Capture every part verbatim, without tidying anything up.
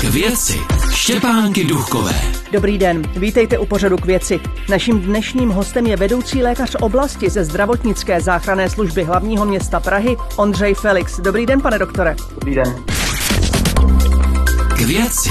K věci Štěpánky Duchkové. Dobrý den, vítejte u pořadu K věci. Naším dnešním hostem je vedoucí lékař oblasti ze zdravotnické záchranné služby hlavního města Prahy Ondřej Felix. Dobrý den, pane doktore. Dobrý den. K věci.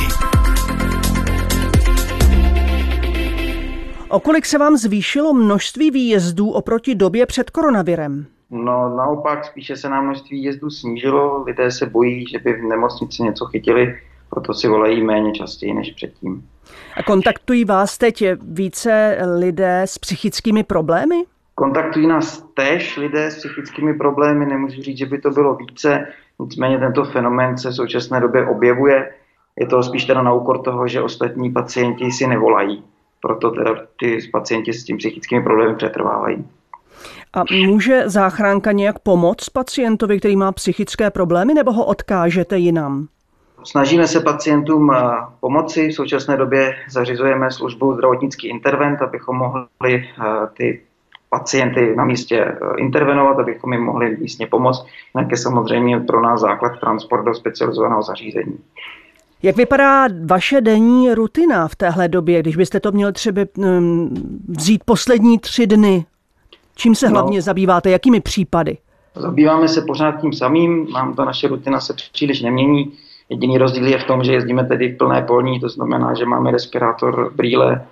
O kolik se vám zvýšilo množství výjezdů oproti době před koronavirem? No naopak, spíše se nám množství výjezdů snížilo. Lidé se bojí, že by v nemocnici něco chytili, proto si volají méně častěji než předtím. A kontaktují vás teď více lidé s psychickými problémy? Kontaktují nás též lidé s psychickými problémy, nemůžu říct, že by to bylo více, nicméně tento fenomén se v současné době objevuje. Je to spíš teda na úkor toho, že ostatní pacienti si nevolají, proto teda ty pacienti s tím psychickými problémy přetrvávají. A může záchranka nějak pomoct pacientovi, který má psychické problémy, nebo ho odkážete jinam? Snažíme se pacientům pomoci. V současné době zařizujeme službu zdravotnický intervent, abychom mohli ty pacienty na místě intervenovat, abychom jim mohli místně pomoct. Jinak je samozřejmě pro nás základ transport do specializovaného zařízení. Jak vypadá vaše denní rutina v téhle době, když byste to měl třeba vzít poslední tři dny? Čím se hlavně no, zabýváte? Jakými případy? Zabýváme se pořád tím samým. Nám ta naše rutina se příliš nemění. Jediný rozdíl je v tom, že jezdíme tedy v plné polní, to znamená, že máme respirátor, brýle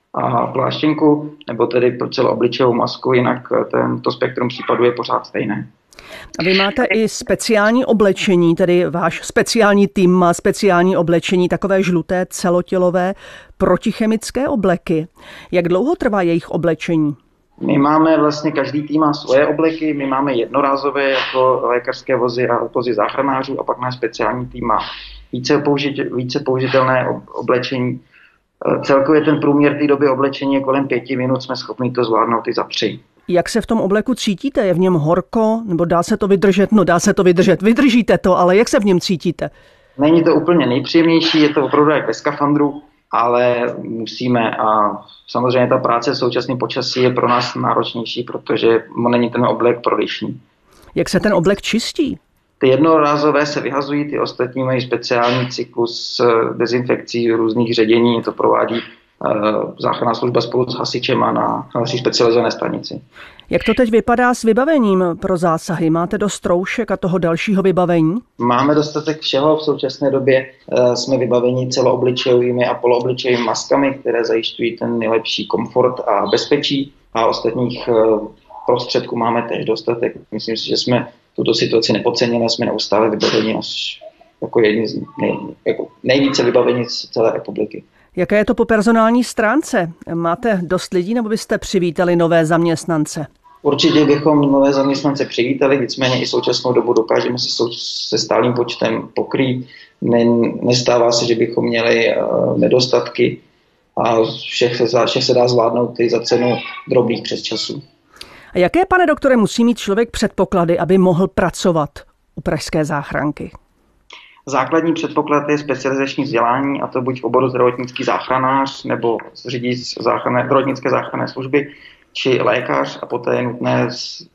a pláštěnku, nebo tedy celoobličejovou masku, jinak tento spektrum případů je pořád stejné. A vy máte i speciální oblečení, tedy váš speciální tým má speciální oblečení, takové žluté celotělové protichemické obleky. Jak dlouho trvá jejich oblečení? My máme vlastně, každý tým má svoje obleky, my máme jednorázové jako lékařské vozy a vozy záchranářů a pak náš speciální tým má více, použit, více použitelné oblečení. Celkově ten průměr té doby oblečení je kolem pěti minut, jsme schopni to zvládnout i za tři. Jak se v tom obleku cítíte? Je v něm horko? Nebo dá se to vydržet? No dá se to vydržet, vydržíte to, ale jak se v něm cítíte? Není to úplně nejpříjemnější, je to opravdu jak ve skafandru, ale musíme a samozřejmě ta práce v současném počasí je pro nás náročnější, protože není ten oblek prodyšný. Jak se ten oblek čistí? Ty jednorázové se vyhazují, ty ostatní mají speciální cyklus dezinfekcí různých ředění, to provádí záchranná služba spolu s hasičem a na naší specializované stanici. Jak to teď vypadá s vybavením pro zásahy? Máte dost roušek a toho dalšího vybavení? Máme dostatek všeho. V současné době jsme vybaveni celoobličejovými a poloobličejovými maskami, které zajišťují ten nejlepší komfort a bezpečí. A ostatních prostředků máme též dostatek. Myslím si, že jsme tuto situaci nepodcenili, jsme neustále vybaveni až jako jedni z nej, jako nejvíce vybaveni z celé republiky. Jaké je to po personální stránce? Máte dost lidí, nebo byste přivítali nové zaměstnance? Určitě bychom nové zaměstnance přivítali, nicméně i současnou dobu dokážeme se, sou, se stálým počtem pokrýt. Ne, nestává se, že bychom měli uh, nedostatky a všech se, všech se dá zvládnout i za cenu drobných přesčasů. A jaké, pane doktore, musí mít člověk předpoklady, aby mohl pracovat u pražské záchranky? Základní předpoklad je specializační vzdělání, a to buď v oboru zdravotnický záchranář nebo řidič záchranné, zdravotnické záchranné služby či lékař, a poté je nutné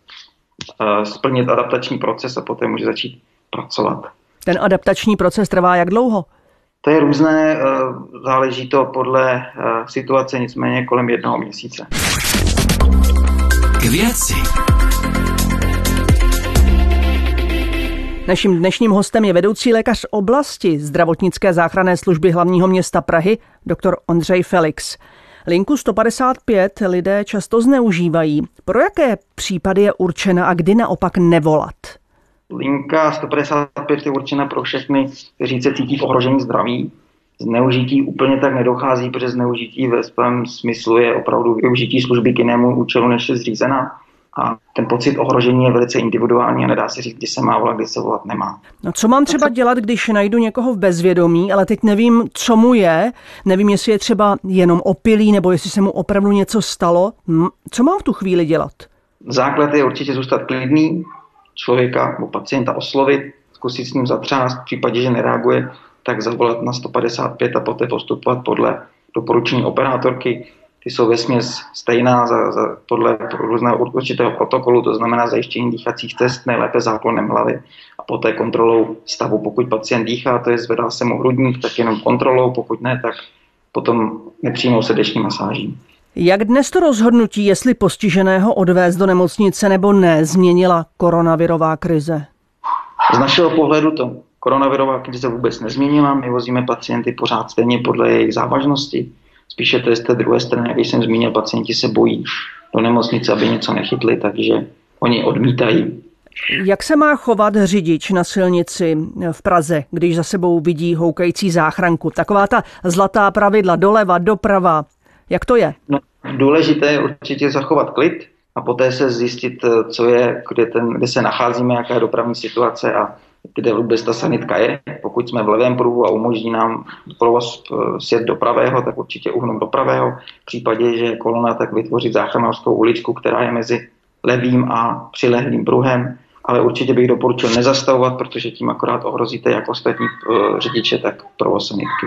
splnit adaptační proces a poté může začít pracovat. Ten adaptační proces trvá jak dlouho? To je různé, záleží to podle situace, nicméně kolem jednoho měsíce. K věci. Naším dnešním hostem je vedoucí lékař oblasti zdravotnické záchranné služby hlavního města Prahy, doktor Ondřej Felix. Linku sto padesát pět lidé často zneužívají. Pro jaké případy je určena a kdy naopak nevolat? Linka sto padesát pět je určena pro všechny, kteří se cítí v ohrožení zdraví. Zneužití úplně tak nedochází, protože zneužití ve svém smyslu je opravdu využití služby k jinému účelu, než je zřízená. A ten pocit ohrožení je velice individuální a nedá se říct, kdy se má volat, kdy se volat nemá. No co mám třeba dělat, když najdu někoho v bezvědomí, ale teď nevím, co mu je, nevím, jestli je třeba jenom opilý, nebo jestli se mu opravdu něco stalo. Co mám v tu chvíli dělat? Základ je určitě zůstat klidný, člověka nebo pacienta oslovit, zkusit s ním zatřást, v případě, že nereaguje, tak zavolat na sto padesát pět a poté postupovat podle doporučení operátorky. Ty jsou vesměs stejná za, za, podle různého určitého protokolu, to znamená zajištění dýchacích cest, nejlépe záklonem hlavy a poté kontrolou stavu. Pokud pacient dýchá, to je zvedá se mu hrudník, tak jenom kontrolou, pokud ne, tak potom nepřímou srdeční masáží. Jak dnes to rozhodnutí, jestli postiženého odvést do nemocnice nebo ne, změnila koronavirová krize? Z našeho pohledu to koronavirová krize vůbec nezměnila. My vozíme pacienty pořád stejně podle jejich závažnosti. Spíše to je z té druhé strany, jak jsem zmínil, pacienti se bojí do nemocnice, aby něco nechytli, takže oni odmítají. Jak se má chovat řidič na silnici v Praze, když za sebou vidí houkající záchranku? Taková ta zlatá pravidla, doleva, doprava. Jak to je? No, důležité je určitě zachovat klid a poté se zjistit, co je, kde, ten, kde se nacházíme, jaká je dopravní situace a kde vůbec ta sanitka je. Pokud jsme v levém pruhu a umožní nám provoz sjet do pravého, tak určitě uhnout do pravého. V případě, že je kolona, tak vytvořit záchranářskou uličku, která je mezi levým a přilehlým pruhem. Ale určitě bych doporučil nezastavovat, protože tím akorát ohrozíte jak ostatní řidiče, tak provoz sanitky.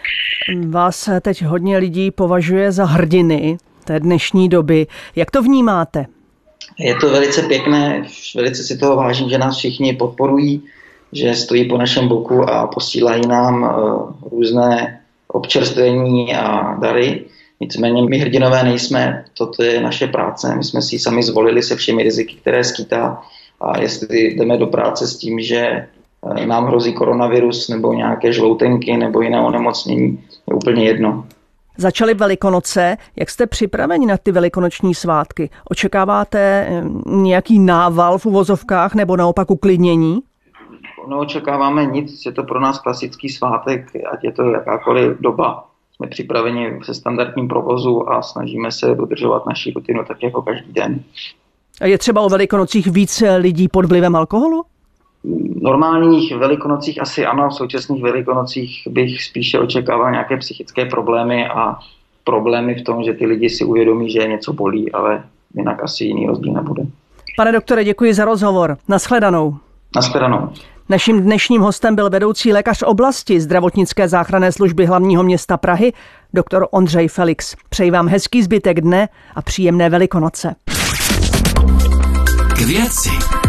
Vás teď hodně lidí považuje za hrdiny té dnešní doby. Jak to vnímáte? Je to velice pěkné, velice si toho vážím, že nás všichni podporují, že stojí po našem boku a posílají nám různé občerstvení a dary. Nicméně my hrdinové nejsme, toto je naše práce, my jsme si ji sami zvolili se všemi riziky, které skýtá. A jestli jdeme do práce s tím, že nám hrozí koronavirus nebo nějaké žloutenky nebo jiné onemocnění, je úplně jedno. Začaly Velikonoce. Jak jste připraveni na ty velikonoční svátky? Očekáváte nějaký nával v uvozovkách nebo naopak uklidnění? Neočekáváme nic, je to pro nás klasický svátek, ať je to jakákoliv doba. Jsme připraveni se standardním provozu a snažíme se dodržovat naši rutinu tak jako každý den. A je třeba o Velikonocích víc lidí pod vlivem alkoholu? V normálních Velikonocích asi ano, v současných Velikonocích bych spíše očekával nějaké psychické problémy a problémy v tom, že ty lidi si uvědomí, že něco bolí, ale jinak asi jiný rozdíl nebude. Pane doktore, děkuji za rozhovor. Nashledanou. Nashledanou. Naším dnešním hostem byl vedoucí lékař oblasti zdravotnické záchranné služby hlavního města Prahy, doktor Ondřej Felix. Přeji vám hezký zbytek dne a příjemné Velikonoce. K věci.